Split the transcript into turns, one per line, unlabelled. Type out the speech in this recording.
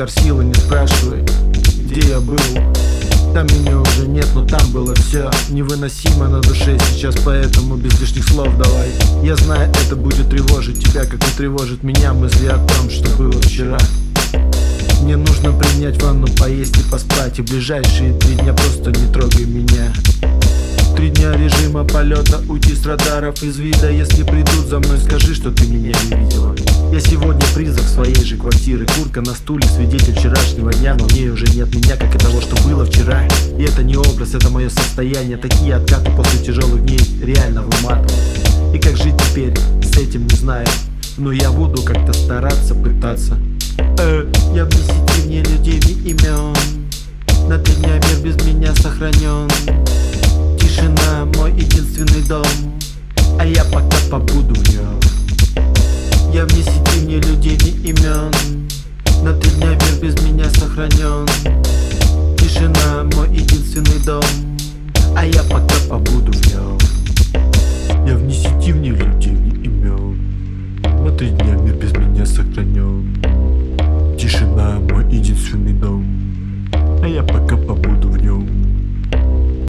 торсила, не спрашивай, где я был. Там меня уже нет, но там было все невыносимо на душе сейчас, поэтому без лишних слов давай. Я знаю, это будет тревожить тебя, как и тревожит меня мысли о том, что было вчера. Мне нужно принять ванну, поесть и поспать, и ближайшие 3 дня просто не трогай меня. 3 дня режима полета, уйти с радаров из вида. Если придут за мной, скажи, что ты меня не видела. Я сегодня призрак своей же квартиры, куртка на стуле, свидетель вчерашнего дня. Но в ней уже нет меня, как и того, что было вчера. И это не образ, это мое состояние. Такие откаты после тяжелых дней реально выматывают. И как жить теперь, с этим не знаю, но я буду как-то стараться, пытаться. Я вне сети, вне людей, вне имен. На 3 дня мир без меня сохранен. Тишина мой единственный дом, а я пока побуду в нем. Я вне сети, вне людей, вне имен. На 3 дня мир без меня сохранен. Тишина мой единственный дом, а я пока побуду в нем. Я вне сети, вне людей, вне имен. На 3 дня мир без меня сохранен. Тишина мой единственный дом, а я пока побуду в нем.